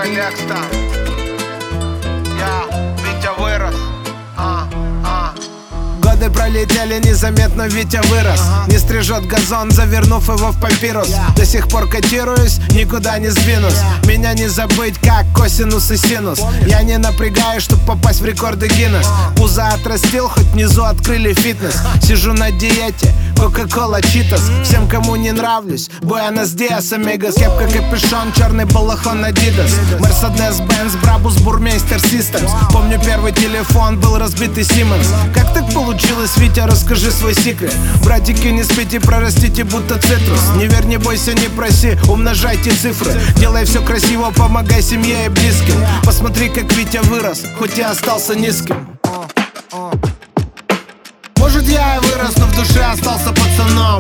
Лекста. Я, Витя вырос. Годы пролетели незаметно, Витя вырос. Не стрижет газон, завернув его в папирус. До сих пор котируюсь, никуда не сдвинусь. Меня не забыть, как косинус и синус. Я не напрягаюсь, чтоб попасть в рекорды Гиннес. Пузо отрастил, хоть внизу открыли фитнес. Сижу на диете, Кока-кола, Читос. Всем, кому не нравлюсь, Буэнос Диас, Амигос. Кепка, капюшон, черный балахон, Адидас. Мерседес, Бенц, Брабус, Бурмейстер, Системс. Помню, первый телефон был разбитый Сименс. Как так получилось, Витя, расскажи свой секрет. Братики, не спите, прорастите, будто цитрус. Не верь, не бойся, не проси, умножайте цифры. Делай все красиво, помогай семье и близким. Посмотри, как Витя вырос, хоть и остался низким. Может, я и вырос, но в душе остался пацаном.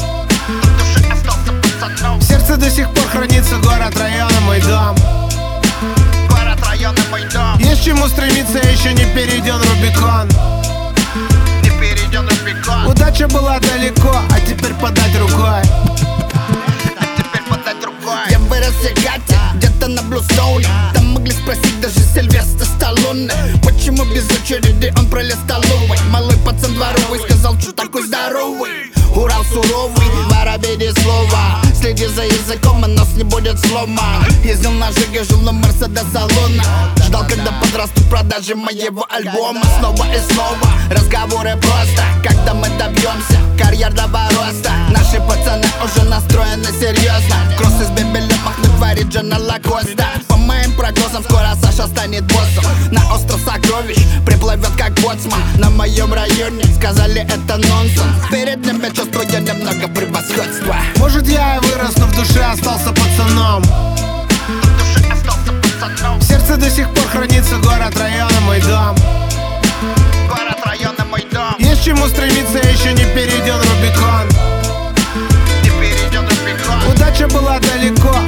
В сердце до сих пор хранится город, район и мой дом. Город, район и мой дом. Есть к чему стремиться, еще не перейден Рубикон. Не перейден Рубикон. Удача была далеко, а теперь подать рукой. А теперь подать рукой. Я вырос в Сегате, где-то на Блустоуне. Там могли спросить даже Сильвестр Сталлоне. Почему без очереди он пролез столовой? Малый пацан дворовый сказал, что такой здоровый. Урал суровый, воробей без слова. Следи за языком, и нос не будет сломан. Ездил на Жиге, жил на Мерседес салона. Ждал, когда подрастут продажи моего альбома. Снова и снова, разговоры просто. Когда мы добьемся карьерного роста. Наши пацаны уже настроены серьезно. Кросс из Бебеля махнуть варит Джона Лакоста. По моим прогнозам, скоро Саша станет боссом. На остров сокровищ приплывет как боцман. На моем районе сказали, это нонсенс. Перед ними чувствую немного превосходства. Может, я и вырос, но в душе остался пацаном. В душе остался пацаном. В сердце до сих пор хранится город, район и мой дом. Город, район и мой дом. Есть к чему стремиться, еще не перейден Рубикон. Не перейден Рубикон. Удача была далеко,